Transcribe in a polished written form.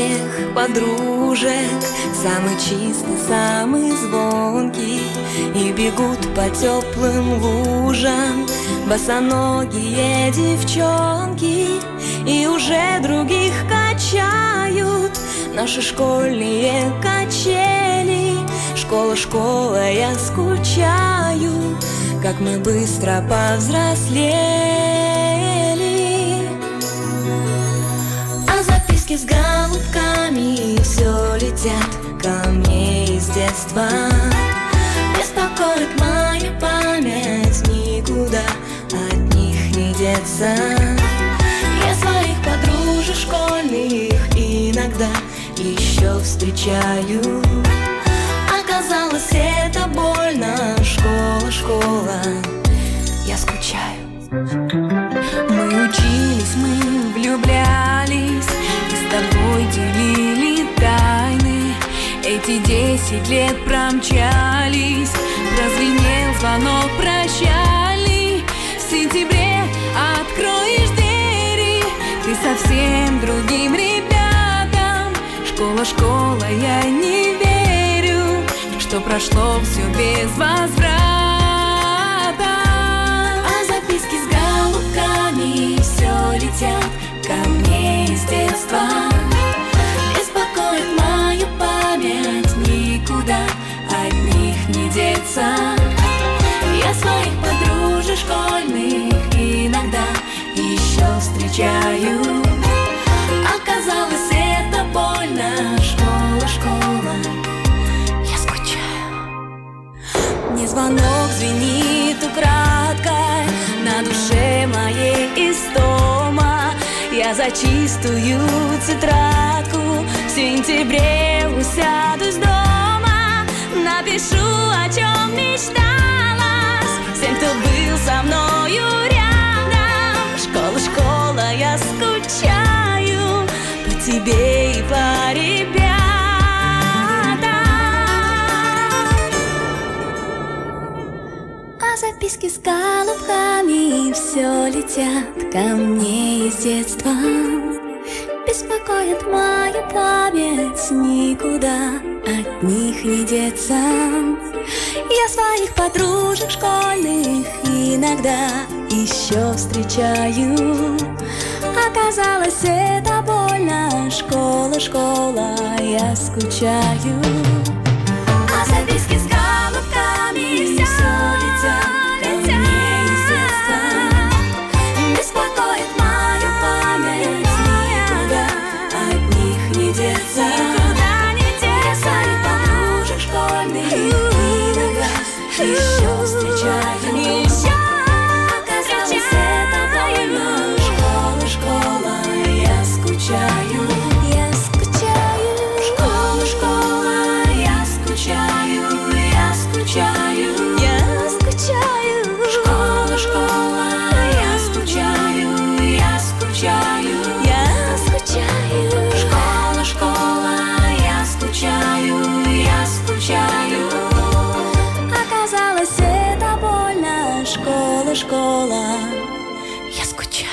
смех подружек, самый чистый, самый звонкий. И бегут по теплым лужам босоногие девчонки, и уже других качают наши школьные качели. Школа, школа, я скучаю, как мы быстро повзрослели. А записки с голубками все летят ко мне из детства. Беспокоит мою память, никуда от них не деться. Я своих подружек школьных иногда еще встречаю. Оказалось, это больно. Школа, школа, я скучаю. Мы учились, мы влюблялись и с тобой делили тайны. Эти 10 лет промчались, прозвенел звонок прощальный. В сентябре откроешь двери ты совсем другим ребятам. Школа, школа, я не верю, что прошло все без возврата. А записки с голубками все летят ко мне из детства. Беспокоит мою память, никуда от них не деться. Я своих подружек школьных иногда еще встречаю. Оказалось, это больно. Школа, школа, я скучаю. Мне звонок звенит украдкой, на душе моей истома. Я за чистую тетрадку в сентябре усядусь дома. Напишу, о чем мечталась всем, кто был со мною рядом. Школа, школа, я скучаю по тебе и по ребятам. А записки с голубками все летят ко мне из детства. Беспокоит мою память, никуда от них не деться. Я своих подружек школьных иногда еще встречаю. Оказалось, это больно. Школа, школа, я скучаю. А записки с голубками все летят ко мне из детства. Беспокоит мою память, никуда от них не деться. Я своих подружек школьных иногда еще встречаю. Оказалось, это больно. Школа, школа, я скучаю. Я скучаю. Школа, школа, я скучаю. Я скучаю. Я скучаю. Школа, школа, я скучаю. Я скучаю. Я скучаю. Школа, школа, я скучаю. Я скучаю. Оказалось, это больно. Школа, школа, я скучаю.